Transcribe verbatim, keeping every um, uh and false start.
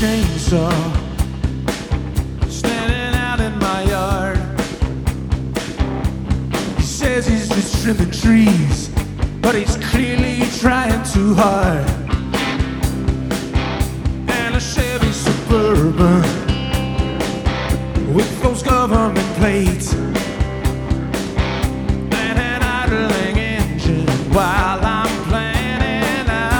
chainsaw standing out in my yard. He says he's just trimming trees, but he's clearly trying too hard.